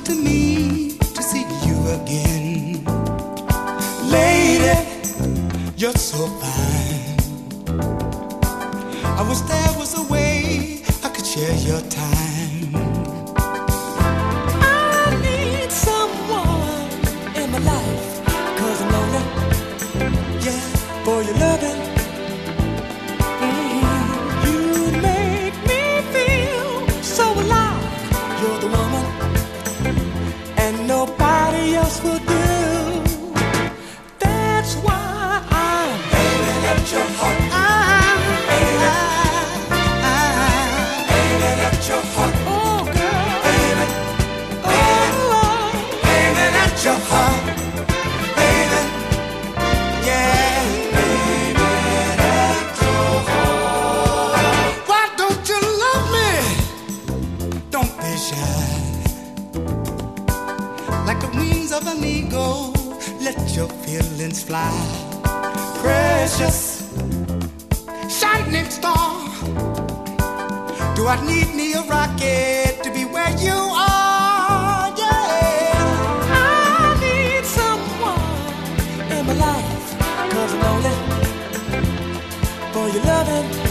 to me to see you again. Lady, you're so fine. I wish there was a way I could share your time. I need someone in my life, 'cause I'm lonely, yeah, for your loving. You make me feel so alive. You're the woman, and nobody else will do. That's why I'm aiming at your heart. Aiming at your heart. Oh, girl. Aiming at your heart. Aiming, yeah. Aiming at your heart. Why don't you love me? Don't be shy. Like the wings of an eagle, let your feelings fly. Precious, shining star. Do I need me a rocket to be where you are? Yeah. I need someone in my life, 'cause I'm lonely for your loving.